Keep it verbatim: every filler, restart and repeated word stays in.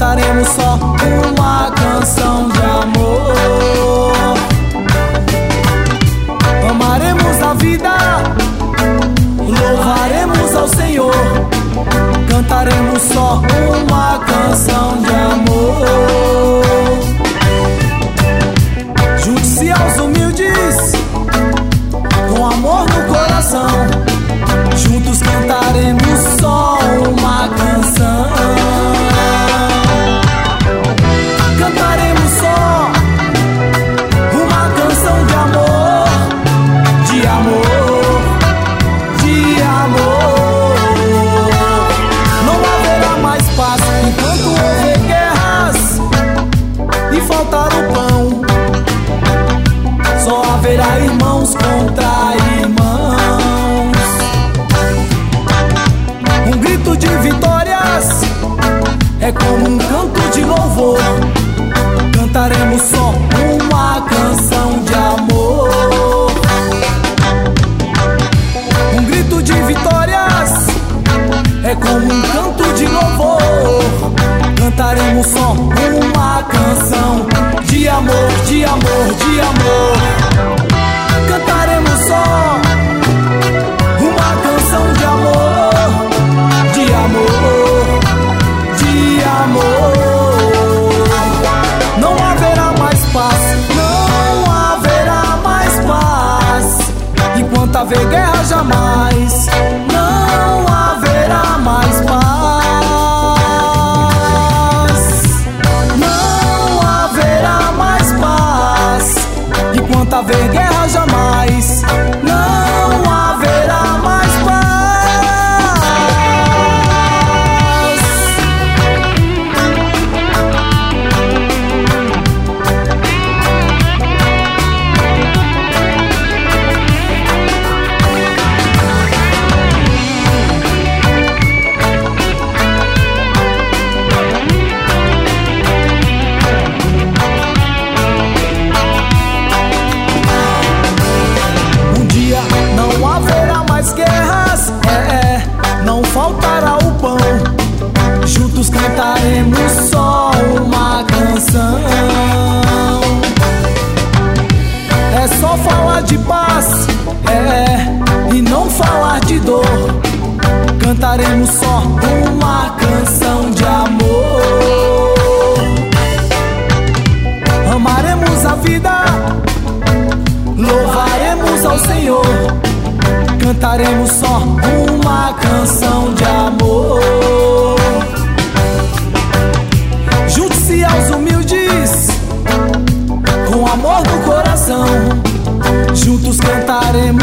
cantaremos só uma canção de amor. Amaremos a vida, louvaremos ao Senhor, cantaremos só uma canção de amor. Junte-se aos humildes, com amor no coração, juntos cantaremos só uma canção. Cantaremos só uma canção de amor, de amor, de amor. Não haverá mais paz enquanto houver guerras e faltar o pão. Só haverá irmãos contra irmãos. Um grito de vitórias é como um canto de louvor. Cantaremos só uma canção de amor. Um grito de vitórias é como um canto de louvor. Cantaremos só uma canção de amor, de amor, de amor. Cantaremos só uma canção de amor, de amor, de amor. Não haverá mais paz, não haverá mais paz enquanto haver guerra, jamais. Não haverá mais paz. Não haverá mais paz enquanto haver guerra, jamais. Não haverá mais paz. Guerras, é, não faltará o pão. Juntos cantaremos só uma canção. É só falar de paz, é, e não falar de dor. Cantaremos só uma canção de amor. Amaremos a vida, louvaremos ao Senhor, cantaremos só uma canção de amor. Junte-se aos humildes, com amor no coração, juntos cantaremos